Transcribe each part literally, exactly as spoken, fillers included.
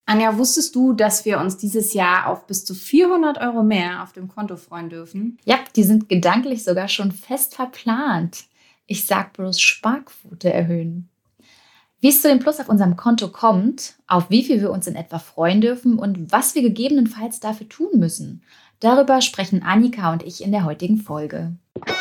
Anja, wusstest du, dass wir uns dieses Jahr auf bis zu vierhundert Euro mehr auf dem Konto freuen dürfen? Ja, die sind gedanklich sogar schon fest verplant. Ich sag bloß Sparquote erhöhen. Wie es zu dem Plus auf unserem Konto kommt, auf wie viel wir uns in etwa freuen dürfen und was wir gegebenenfalls dafür tun müssen, darüber sprechen Annika und ich in der heutigen Folge.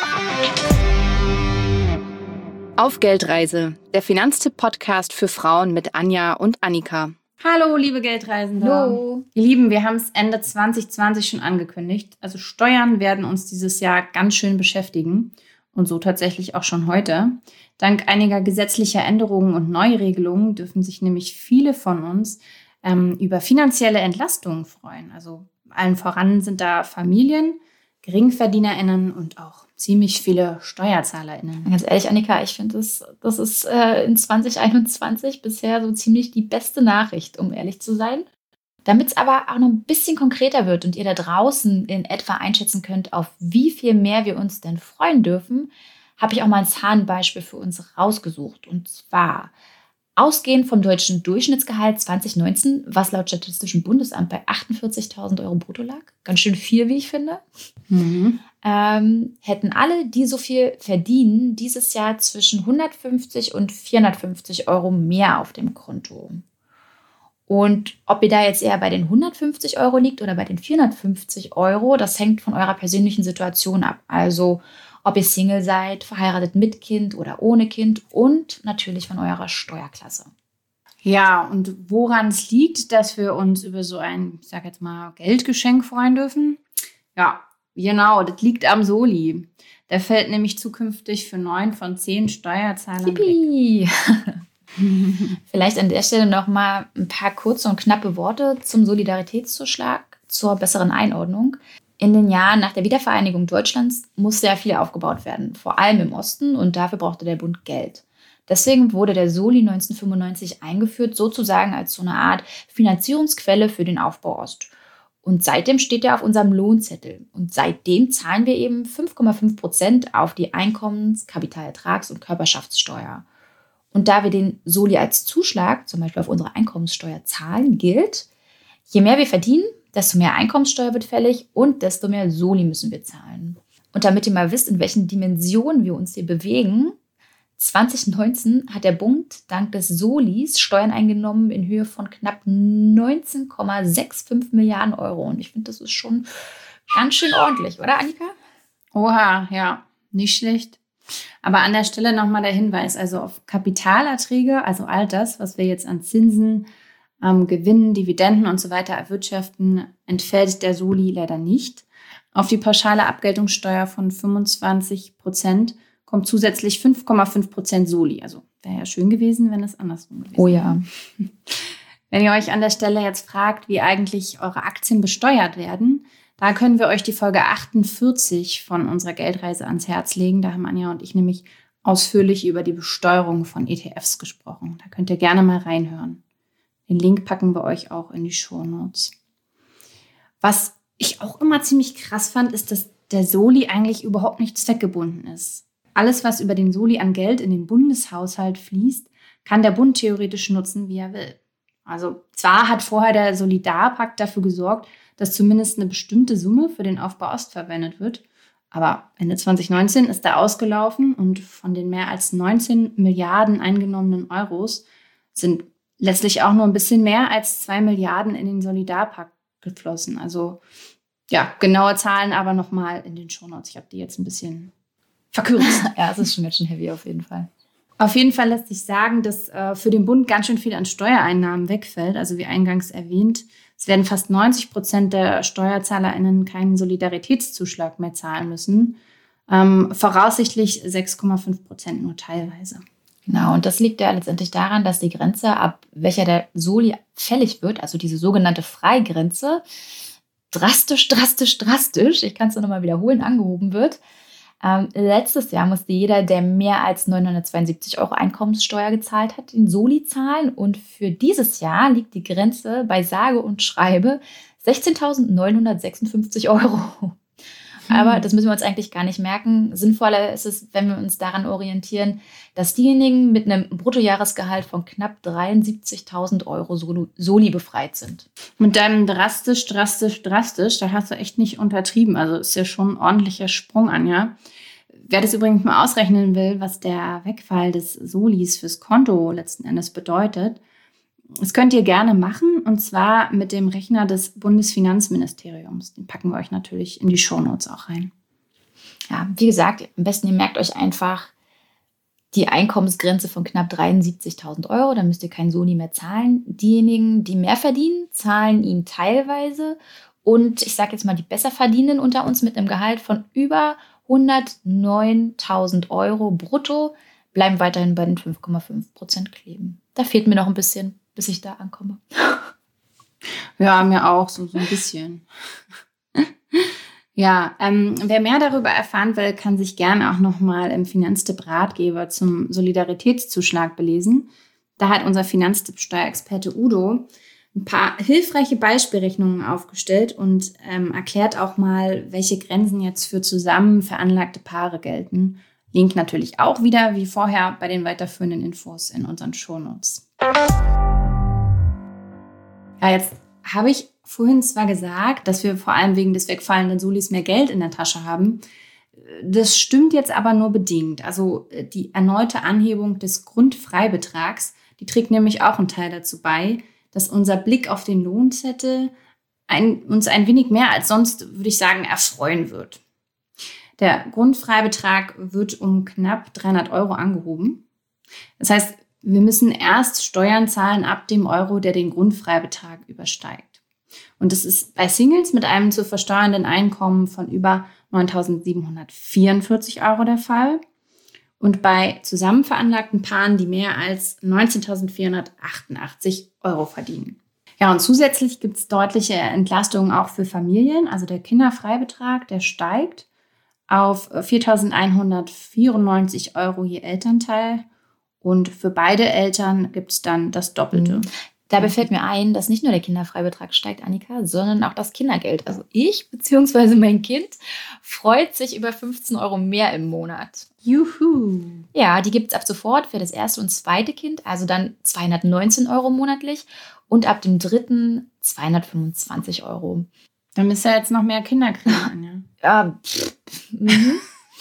Auf Geldreise, der Finanztipp-Podcast für Frauen mit Anja und Annika. Hallo, liebe Geldreisende. Hallo. Ihr Lieben, wir haben es Ende zwanzig zwanzig schon angekündigt. Also Steuern werden uns dieses Jahr ganz schön beschäftigen. Und so tatsächlich auch schon heute. Dank einiger gesetzlicher Änderungen und Neuregelungen dürfen sich nämlich viele von uns ähm, über finanzielle Entlastungen freuen. Also allen voran sind da Familien, GeringverdienerInnen und auch ziemlich viele SteuerzahlerInnen. Ganz ehrlich, Annika, ich finde, das, das ist äh, in zwanzig einundzwanzig bisher so ziemlich die beste Nachricht, um ehrlich zu sein. Damit es aber auch noch ein bisschen konkreter wird und ihr da draußen in etwa einschätzen könnt, auf wie viel mehr wir uns denn freuen dürfen, habe ich auch mal ein Zahlenbeispiel für uns rausgesucht. Und zwar ausgehend vom deutschen Durchschnittsgehalt zwanzig neunzehn, was laut Statistischem Bundesamt bei achtundvierzigtausend Euro brutto lag. Ganz schön viel, wie ich finde. Mhm. Ähm, hätten alle, die so viel verdienen, dieses Jahr zwischen hundertfünfzig und vierhundertfünfzig Euro mehr auf dem Konto. Und ob ihr da jetzt eher bei den hundertfünfzig Euro liegt oder bei den vierhundertfünfzig Euro, das hängt von eurer persönlichen Situation ab. Also ob ihr Single seid, verheiratet mit Kind oder ohne Kind und natürlich von eurer Steuerklasse. Ja, und woran es liegt, dass wir uns über so ein, ich sag jetzt mal, Geldgeschenk freuen dürfen? Ja, genau, das liegt am Soli. Der fällt nämlich zukünftig für neun von zehn Steuerzahlern Yippie. Weg. Vielleicht an der Stelle noch mal ein paar kurze und knappe Worte zum Solidaritätszuschlag zur besseren Einordnung. In den Jahren nach der Wiedervereinigung Deutschlands musste ja viel aufgebaut werden, vor allem im Osten, und dafür brauchte der Bund Geld. Deswegen wurde der Soli neunzehnhundertfünfundneunzig eingeführt, sozusagen als so eine Art Finanzierungsquelle für den Aufbau Ost. Und seitdem steht er auf unserem Lohnzettel. Und seitdem zahlen wir eben fünf Komma fünf Prozent auf die Einkommens-, Kapitalertrags- und Körperschaftssteuer. Und da wir den Soli als Zuschlag, zum Beispiel auf unsere Einkommenssteuer, zahlen, gilt, je mehr wir verdienen, desto mehr Einkommenssteuer wird fällig und desto mehr Soli müssen wir zahlen. Und damit ihr mal wisst, in welchen Dimensionen wir uns hier bewegen, zwanzig neunzehn hat der Bund dank des Solis Steuern eingenommen in Höhe von knapp neunzehn Komma fünfundsechzig Milliarden Euro. Und ich finde, das ist schon ganz schön ordentlich, oder Annika? Oha, ja, nicht schlecht. Aber an der Stelle nochmal der Hinweis, also auf Kapitalerträge, also all das, was wir jetzt an Zinsen, ähm, Gewinnen, Dividenden und so weiter erwirtschaften, entfällt der Soli leider nicht. Auf die pauschale Abgeltungssteuer von fünfundzwanzig Prozent kommt zusätzlich fünf Komma fünf Prozent Soli. Also wäre ja schön gewesen, wenn es andersrum gewesen wäre. Oh ja. Wenn ihr euch an der Stelle jetzt fragt, wie eigentlich eure Aktien besteuert werden, da können wir euch die Folge achtundvierzig von unserer Geldreise ans Herz legen. Da haben Anja und ich nämlich ausführlich über die Besteuerung von E T Fs gesprochen. Da könnt ihr gerne mal reinhören. Den Link packen wir euch auch in die Shownotes. Was ich auch immer ziemlich krass fand, ist, dass der Soli eigentlich überhaupt nicht zweckgebunden ist. Alles, was über den Soli an Geld in den Bundeshaushalt fließt, kann der Bund theoretisch nutzen, wie er will. Also zwar hat vorher der Solidarpakt dafür gesorgt, dass zumindest eine bestimmte Summe für den Aufbau Ost verwendet wird. Aber Ende zwanzig neunzehn ist er ausgelaufen und von den mehr als neunzehn Milliarden eingenommenen Euros sind letztlich auch nur ein bisschen mehr als zwei Milliarden in den Solidarpakt geflossen. Also ja, genaue Zahlen aber nochmal in den Shownotes. Ich habe die jetzt ein bisschen verkürzt. Ja, es ist schon ganz schön heavy auf jeden Fall. Auf jeden Fall lässt sich sagen, dass äh, für den Bund ganz schön viel an Steuereinnahmen wegfällt. Also wie eingangs erwähnt, es werden fast neunzig Prozent der SteuerzahlerInnen keinen Solidaritätszuschlag mehr zahlen müssen. Ähm, voraussichtlich sechs Komma fünf Prozent nur teilweise. Genau, und das liegt ja letztendlich daran, dass die Grenze, ab welcher der Soli fällig wird, also diese sogenannte Freigrenze, drastisch, drastisch, drastisch, ich kann es nur nochmal wiederholen, angehoben wird. Ähm, letztes Jahr musste jeder, der mehr als neunhundertzweiundsiebzig Euro Einkommenssteuer gezahlt hat, den Soli zahlen. Und für dieses Jahr liegt die Grenze bei sage und schreibe sechzehntausendneunhundertsechsundfünfzig Euro. Aber das müssen wir uns eigentlich gar nicht merken. Sinnvoller ist es, wenn wir uns daran orientieren, dass diejenigen mit einem Bruttojahresgehalt von knapp dreiundsiebzigtausend Euro Soli, Soli befreit sind. Mit deinem drastisch, drastisch, drastisch, da hast du echt nicht untertrieben. Also ist ja schon ein ordentlicher Sprung, Anja. Wer das übrigens mal ausrechnen will, was der Wegfall des Solis fürs Konto letzten Endes bedeutet, das könnt ihr gerne machen, und zwar mit dem Rechner des Bundesfinanzministeriums. Den packen wir euch natürlich in die Shownotes auch rein. Ja, wie gesagt, am besten ihr merkt euch einfach die Einkommensgrenze von knapp dreiundsiebzigtausend Euro. Dann müsst ihr kein Soli mehr zahlen. Diejenigen, die mehr verdienen, zahlen ihn teilweise. Und ich sage jetzt mal, die besser verdienen unter uns mit einem Gehalt von über hundertneuntausend Euro brutto bleiben weiterhin bei den fünf Komma fünf Prozent kleben. Da fehlt mir noch ein bisschen, bis ich da ankomme. Ja, mir auch, so, so ein bisschen. Ja, ähm, wer mehr darüber erfahren will, kann sich gerne auch nochmal im Finanztipp-Ratgeber zum Solidaritätszuschlag belesen. Da hat unser Finanztipp-Steuerexperte Udo ein paar hilfreiche Beispielrechnungen aufgestellt und ähm, erklärt auch mal, welche Grenzen jetzt für zusammen veranlagte Paare gelten. Link natürlich auch wieder, wie vorher, bei den weiterführenden Infos in unseren Shownotes. Ja, jetzt habe ich vorhin zwar gesagt, dass wir vor allem wegen des wegfallenden Solis mehr Geld in der Tasche haben. Das stimmt jetzt aber nur bedingt. Also die erneute Anhebung des Grundfreibetrags, die trägt nämlich auch einen Teil dazu bei, dass unser Blick auf den Lohnzettel ein, uns ein wenig mehr als sonst, würde ich sagen, erfreuen wird. Der Grundfreibetrag wird um knapp dreihundert Euro angehoben. Das heißt, wir müssen erst Steuern zahlen ab dem Euro, der den Grundfreibetrag übersteigt. Und das ist bei Singles mit einem zu versteuernden Einkommen von über neuntausendsiebenhundertvierundvierzig Euro der Fall. Und bei zusammen veranlagten Paaren, die mehr als neunzehntausendvierhundertachtundachtzig Euro verdienen. Ja, und zusätzlich gibt es deutliche Entlastungen auch für Familien. Also der Kinderfreibetrag, der steigt auf viertausendeinhundertvierundneunzig Euro je Elternteil. Und für beide Eltern gibt es dann das Doppelte. Dabei fällt mir ein, dass nicht nur der Kinderfreibetrag steigt, Annika, sondern auch das Kindergeld. Also ich bzw. mein Kind freut sich über fünfzehn Euro mehr im Monat. Juhu! Ja, die gibt es ab sofort für das erste und zweite Kind, also dann zweihundertneunzehn Euro monatlich und ab dem dritten zweihundertfünfundzwanzig Euro. Dann müsst ihr jetzt noch mehr Kinder kriegen, ja. Ja. Mhm.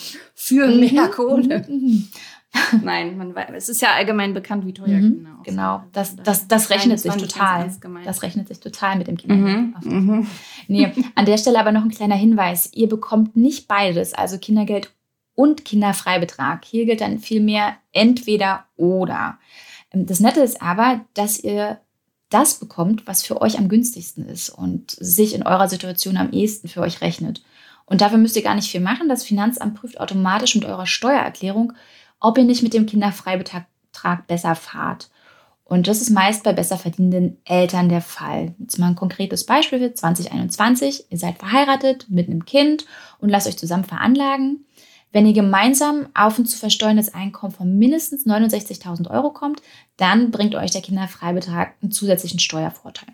Für mehr Kohle. Mhm. Nein, man weiß, es ist ja allgemein bekannt, wie teuer mhm, Kinder aussehen. Genau, das, das, das rechnet sich total. Das rechnet sich total mit dem Kindergeld. Mhm, mhm. Nee, an der Stelle aber noch ein kleiner Hinweis. Ihr bekommt nicht beides, also Kindergeld und Kinderfreibetrag. Hier gilt dann vielmehr entweder oder. Das Nette ist aber, dass ihr das bekommt, was für euch am günstigsten ist und sich in eurer Situation am ehesten für euch rechnet. Und dafür müsst ihr gar nicht viel machen. Das Finanzamt prüft automatisch mit eurer Steuererklärung, ob ihr nicht mit dem Kinderfreibetrag besser fahrt. Und das ist meist bei besser verdienenden Eltern der Fall. Jetzt mal ein konkretes Beispiel für zwanzig einundzwanzig. Ihr seid verheiratet mit einem Kind und lasst euch zusammen veranlagen. Wenn ihr gemeinsam auf ein zu versteuerndes Einkommen von mindestens neunundsechzigtausend Euro kommt, dann bringt euch der Kinderfreibetrag einen zusätzlichen Steuervorteil.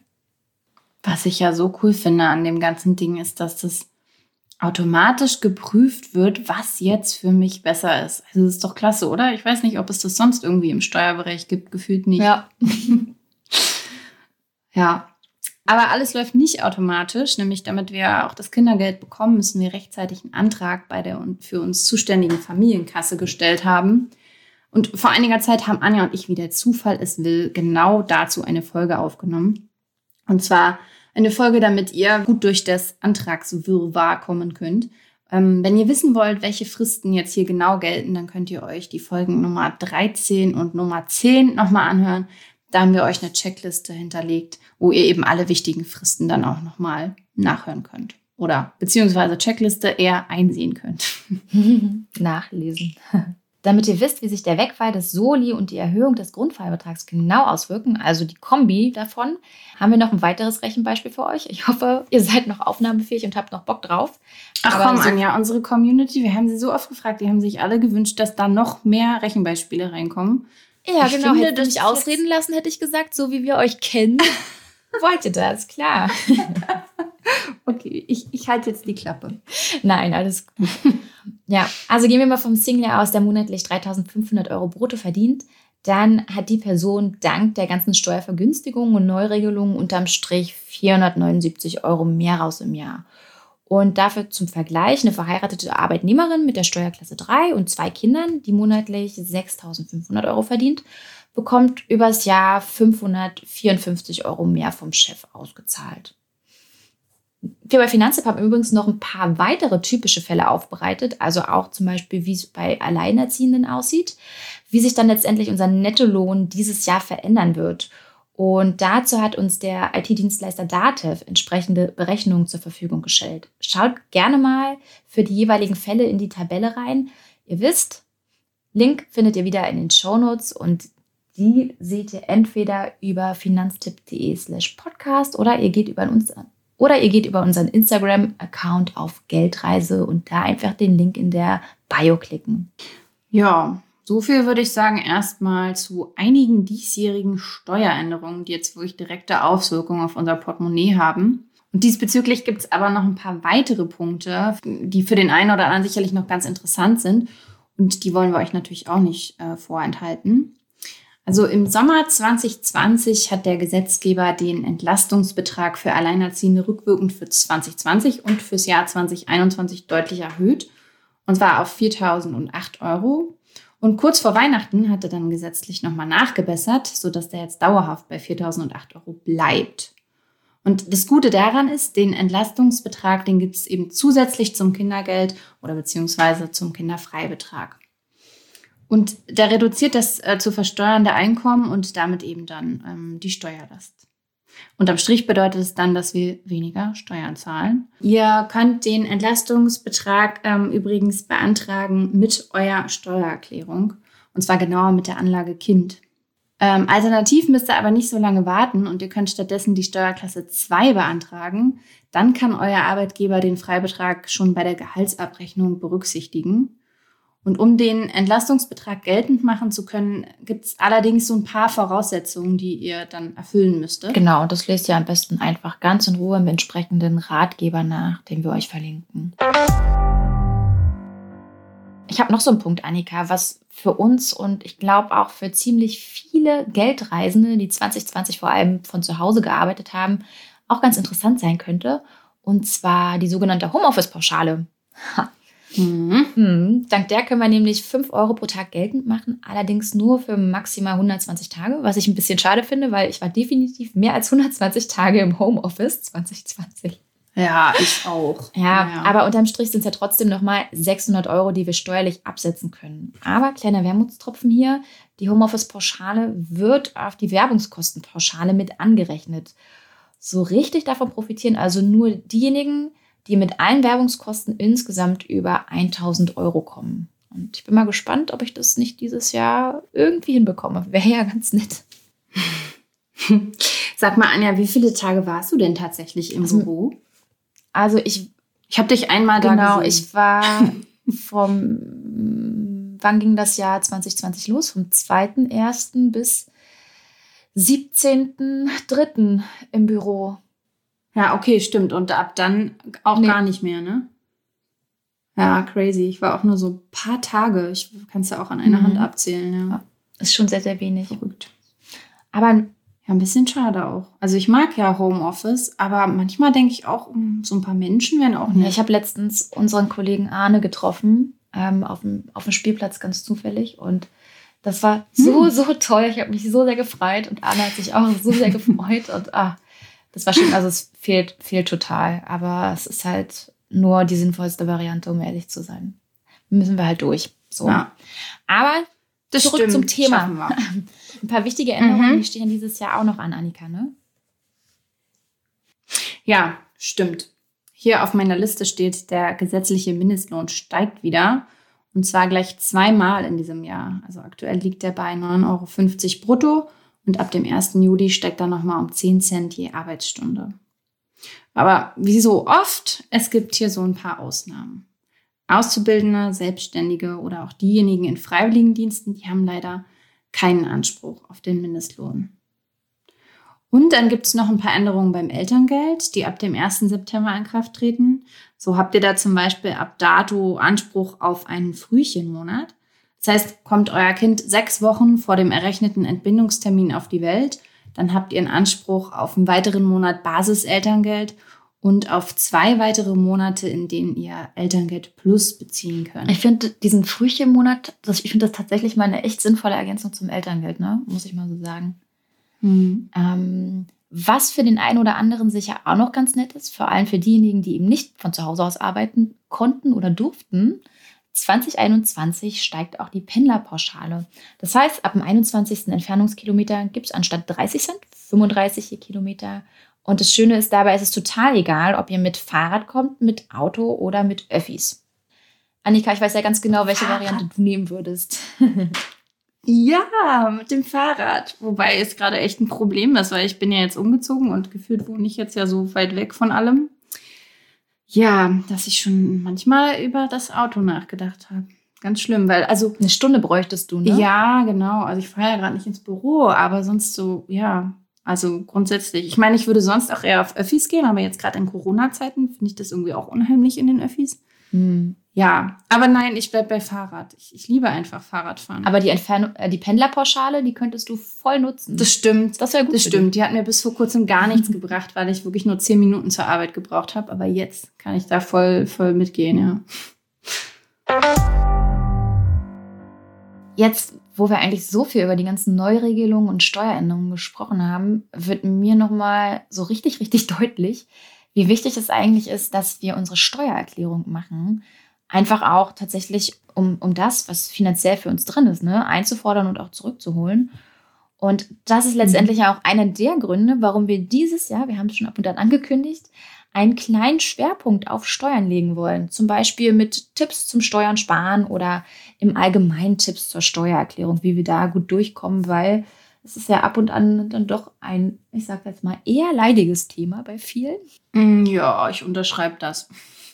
Was ich ja so cool finde an dem ganzen Ding ist, dass das automatisch geprüft wird, was jetzt für mich besser ist. Also das ist doch klasse, oder? Ich weiß nicht, ob es das sonst irgendwie im Steuerbereich gibt, gefühlt nicht. Ja. Ja, aber alles läuft nicht automatisch, nämlich damit wir auch das Kindergeld bekommen, müssen wir rechtzeitig einen Antrag bei der für uns zuständigen Familienkasse gestellt haben. Und vor einiger Zeit haben Anja und ich, wie der Zufall es will, genau dazu eine Folge aufgenommen. Und zwar eine Folge, damit ihr gut durch das Antragswirrwarr kommen könnt. Ähm, wenn ihr wissen wollt, welche Fristen jetzt hier genau gelten, dann könnt ihr euch die Folgen Nummer dreizehn und Nummer zehn nochmal anhören. Da haben wir euch eine Checkliste hinterlegt, wo ihr eben alle wichtigen Fristen dann auch nochmal nachhören könnt. Oder beziehungsweise Checkliste eher einsehen könnt. Nachlesen. Damit ihr wisst, wie sich der Wegfall des Soli und die Erhöhung des Grundfreibetrags genau auswirken, also die Kombi davon, haben wir noch ein weiteres Rechenbeispiel für euch. Ich hoffe, ihr seid noch aufnahmefähig und habt noch Bock drauf. Ach Aber komm, so Anja, unsere Community, wir haben sie so oft gefragt, die haben sich alle gewünscht, dass da noch mehr Rechenbeispiele reinkommen. Ja, ich genau. finde, Hätte ich mich ausreden lassen, hätte ich gesagt, so wie wir euch kennen, wollt ihr das, klar. Okay, ich, ich halte jetzt die Klappe. Nein, alles gut. Ja, also gehen wir mal vom Single aus, der monatlich dreitausendfünfhundert Euro brutto verdient. Dann hat die Person dank der ganzen Steuervergünstigungen und Neuregelungen unterm Strich vierhundertneunundsiebzig Euro mehr raus im Jahr. Und dafür zum Vergleich eine verheiratete Arbeitnehmerin mit der Steuerklasse drei und zwei Kindern, die monatlich sechstausendfünfhundert Euro verdient, bekommt übers Jahr fünfhundertvierundfünfzig Euro mehr vom Chef ausgezahlt. Wir bei Finanztipp haben übrigens noch ein paar weitere typische Fälle aufbereitet, also auch zum Beispiel, wie es bei Alleinerziehenden aussieht, wie sich dann letztendlich unser Nettolohn dieses Jahr verändern wird. Und dazu hat uns der I T-Dienstleister Datev entsprechende Berechnungen zur Verfügung gestellt. Schaut gerne mal für die jeweiligen Fälle in die Tabelle rein. Ihr wisst, Link findet ihr wieder in den Shownotes und die seht ihr entweder über finanztipp.de slash podcast oder ihr geht über uns oder ihr geht über unseren Instagram-Account auf Geldreise und da einfach den Link in der Bio klicken. Ja, so viel würde ich sagen erstmal zu einigen diesjährigen Steueränderungen, die jetzt wirklich direkte Auswirkungen auf unser Portemonnaie haben. Und diesbezüglich gibt es aber noch ein paar weitere Punkte, die für den einen oder anderen sicherlich noch ganz interessant sind. Und die wollen wir euch natürlich auch nicht äh, vorenthalten. Also im Sommer zwanzig zwanzig hat der Gesetzgeber den Entlastungsbetrag für Alleinerziehende rückwirkend für zwanzig zwanzig und fürs Jahr zwanzig einundzwanzig deutlich erhöht. Und zwar auf viertausendacht Euro. Und kurz vor Weihnachten hat er dann gesetzlich nochmal nachgebessert, sodass der jetzt dauerhaft bei viertausendacht Euro bleibt. Und das Gute daran ist, den Entlastungsbetrag, den gibt es eben zusätzlich zum Kindergeld oder beziehungsweise zum Kinderfreibetrag. Und der reduziert das äh, zu versteuernde Einkommen und damit eben dann ähm, die Steuerlast. Unterm Strich bedeutet es dann, dass wir weniger Steuern zahlen. Ihr könnt den Entlastungsbetrag ähm, übrigens beantragen mit eurer Steuererklärung. Und zwar genauer mit der Anlage Kind. Ähm, alternativ müsst ihr aber nicht so lange warten und ihr könnt stattdessen die Steuerklasse zwei beantragen. Dann kann euer Arbeitgeber den Freibetrag schon bei der Gehaltsabrechnung berücksichtigen. Und um den Entlastungsbetrag geltend machen zu können, gibt es allerdings so ein paar Voraussetzungen, die ihr dann erfüllen müsstet. Genau, und das lest ihr am besten einfach ganz in Ruhe im entsprechenden Ratgeber nach, den wir euch verlinken. Ich habe noch so einen Punkt, Annika, was für uns und ich glaube auch für ziemlich viele Geldreisende, die zwanzig zwanzig vor allem von zu Hause gearbeitet haben, auch ganz interessant sein könnte. Und zwar die sogenannte Homeoffice-Pauschale. Mhm. Mhm. Dank der können wir nämlich fünf Euro pro Tag geltend machen, allerdings nur für maximal hundertzwanzig Tage, was ich ein bisschen schade finde, weil ich war definitiv mehr als hundertzwanzig Tage im Homeoffice zwanzig zwanzig. Ja, ich auch. Ja, ja. Aber unterm Strich sind es ja trotzdem nochmal sechshundert Euro, die wir steuerlich absetzen können. Aber kleiner Wermutstropfen hier, die Homeoffice-Pauschale wird auf die Werbungskostenpauschale mit angerechnet. So richtig davon profitieren also nur diejenigen, die mit allen Werbungskosten insgesamt über tausend Euro kommen. Und ich bin mal gespannt, ob ich das nicht dieses Jahr irgendwie hinbekomme. Wäre ja ganz nett. Sag mal, Anja, wie viele Tage warst du denn tatsächlich im also, Büro? Also ich... Ich habe dich einmal da genau, gesehen. Genau, ich war vom... Wann ging das Jahr zwanzig zwanzig los? Vom zweiten ersten bis siebzehnten dritten im Büro. Ja, okay, stimmt. Und ab dann auch nee. gar nicht mehr, ne? Ja, crazy. Ich war auch nur so ein paar Tage. Ich kann es ja auch an einer mhm. Hand abzählen, ja. ja. Ist schon sehr, sehr wenig. Verrückt. Aber ja, ein bisschen schade auch. Also ich mag ja Homeoffice, aber manchmal denke ich auch, so ein paar Menschen wären auch nicht. Ja, ich habe letztens unseren Kollegen Arne getroffen, ähm, auf dem, auf dem Spielplatz ganz zufällig. Und das war so, hm. so toll. Ich habe mich so sehr gefreut und Arne hat sich auch so sehr gefreut. Und ah, das war schön, also es fehlt, fehlt total, aber es ist halt nur die sinnvollste Variante, um ehrlich zu sein. Müssen wir halt durch. So. Ja. Aber das zurück stimmt, zum Thema. Ein paar wichtige Änderungen, mhm. die stehen dieses Jahr auch noch an, Annika, ne? Ja, stimmt. Hier auf meiner Liste steht, der gesetzliche Mindestlohn steigt wieder. Und zwar gleich zweimal in diesem Jahr. Also aktuell liegt er bei neun Euro fünfzig brutto. Und ab dem ersten Juli steigt er nochmal um zehn Cent je Arbeitsstunde. Aber wie so oft, es gibt hier so ein paar Ausnahmen. Auszubildende, Selbstständige oder auch diejenigen in Freiwilligendiensten, die haben leider keinen Anspruch auf den Mindestlohn. Und dann gibt es noch ein paar Änderungen beim Elterngeld, die ab dem ersten September in Kraft treten. So habt ihr da zum Beispiel ab dato Anspruch auf einen Frühchenmonat. Das heißt, kommt euer Kind sechs Wochen vor dem errechneten Entbindungstermin auf die Welt, dann habt ihr einen Anspruch auf einen weiteren Monat Basiselterngeld und auf zwei weitere Monate, in denen ihr Elterngeld Plus beziehen könnt. Ich finde diesen Frühchenmonat, das, ich finde das tatsächlich mal eine echt sinnvolle Ergänzung zum Elterngeld, ne? Muss ich mal so sagen. Mhm. Ähm, was für den einen oder anderen sicher auch noch ganz nett ist, vor allem für diejenigen, die eben nicht von zu Hause aus arbeiten konnten oder durften, zwanzig einundzwanzig steigt auch die Pendlerpauschale. Das heißt, ab dem einundzwanzigsten Entfernungskilometer gibt es anstatt dreißig Cent fünfunddreißig je Kilometer. Und das Schöne ist dabei, es ist total egal, ob ihr mit Fahrrad kommt, mit Auto oder mit Öffis. Annika, ich weiß ja ganz genau, welche Fahrrad. Variante du nehmen würdest. Ja, mit dem Fahrrad. Wobei es gerade echt ein Problem ist, weil ich bin ja jetzt umgezogen und gefühlt wohne ich jetzt ja so weit weg von allem. Ja, dass ich schon manchmal über das Auto nachgedacht habe. Ganz schlimm, weil also... Eine Stunde bräuchtest du, ne? Ja, genau. Also ich fahre ja gerade nicht ins Büro, aber sonst so, ja, also grundsätzlich. Ich meine, ich würde sonst auch eher auf Öffis gehen, aber jetzt gerade in Corona-Zeiten finde ich das irgendwie auch unheimlich in den Öffis. Hm. Ja, aber nein, ich bleib bei Fahrrad. Ich, ich liebe einfach Fahrradfahren. Aber die Entfernung, äh, die Pendlerpauschale, die könntest du voll nutzen. Das stimmt. Das wäre gut. Das stimmt. Die hat mir bis vor kurzem gar nichts gebracht, weil ich wirklich nur zehn Minuten zur Arbeit gebraucht habe. Aber jetzt kann ich da voll, voll mitgehen, ja. Jetzt, wo wir eigentlich so viel über die ganzen Neuregelungen und Steueränderungen gesprochen haben, wird mir nochmal so richtig, richtig deutlich, wie wichtig es eigentlich ist, dass wir unsere Steuererklärung machen. Einfach auch tatsächlich, um, um das, was finanziell für uns drin ist, ne, einzufordern und auch zurückzuholen. Und das ist letztendlich mhm. auch einer der Gründe, warum wir dieses Jahr, wir haben es schon ab und an angekündigt, einen kleinen Schwerpunkt auf Steuern legen wollen. Zum Beispiel mit Tipps zum Steuern sparen oder im Allgemeinen Tipps zur Steuererklärung, wie wir da gut durchkommen, weil es ist ja ab und an dann doch ein, ich sage jetzt mal, eher leidiges Thema bei vielen. Ja, ich unterschreibe das.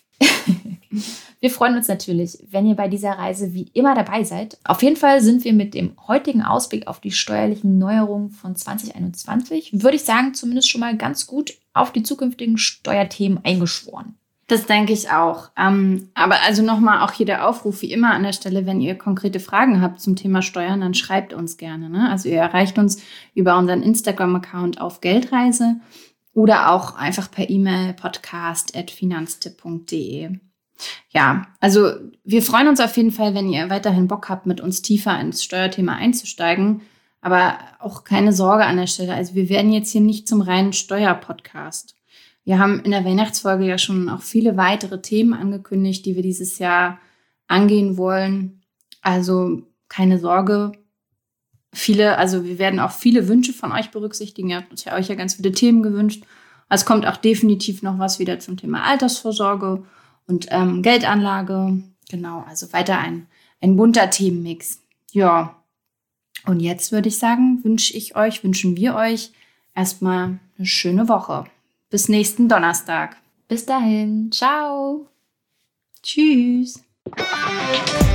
Wir freuen uns natürlich, wenn ihr bei dieser Reise wie immer dabei seid. Auf jeden Fall sind wir mit dem heutigen Ausblick auf die steuerlichen Neuerungen von zwanzig einundzwanzig, würde ich sagen, zumindest schon mal ganz gut auf die zukünftigen Steuerthemen eingeschworen. Das denke ich auch. Ähm, aber also nochmal auch hier der Aufruf, wie immer an der Stelle, wenn ihr konkrete Fragen habt zum Thema Steuern, dann schreibt uns gerne. Ne? Also ihr erreicht uns über unseren Instagram-Account auf Geldreise oder auch einfach per E-Mail podcast at finanztipp punkt de. Ja, also wir freuen uns auf jeden Fall, wenn ihr weiterhin Bock habt, mit uns tiefer ins Steuerthema einzusteigen. Aber auch keine Sorge an der Stelle. Also wir werden jetzt hier nicht zum reinen Steuerpodcast. Wir haben in der Weihnachtsfolge ja schon auch viele weitere Themen angekündigt, die wir dieses Jahr angehen wollen. Also keine Sorge. Viele, also wir werden auch viele Wünsche von euch berücksichtigen. Ihr habt uns ja euch ja ganz viele Themen gewünscht. Also es kommt auch definitiv noch was wieder zum Thema Altersvorsorge und ähm, Geldanlage. Genau, also weiter ein, ein bunter Themenmix. Ja, und jetzt würde ich sagen, wünsche ich euch, wünschen wir euch erstmal eine schöne Woche. Bis nächsten Donnerstag. Bis dahin. Ciao. Tschüss.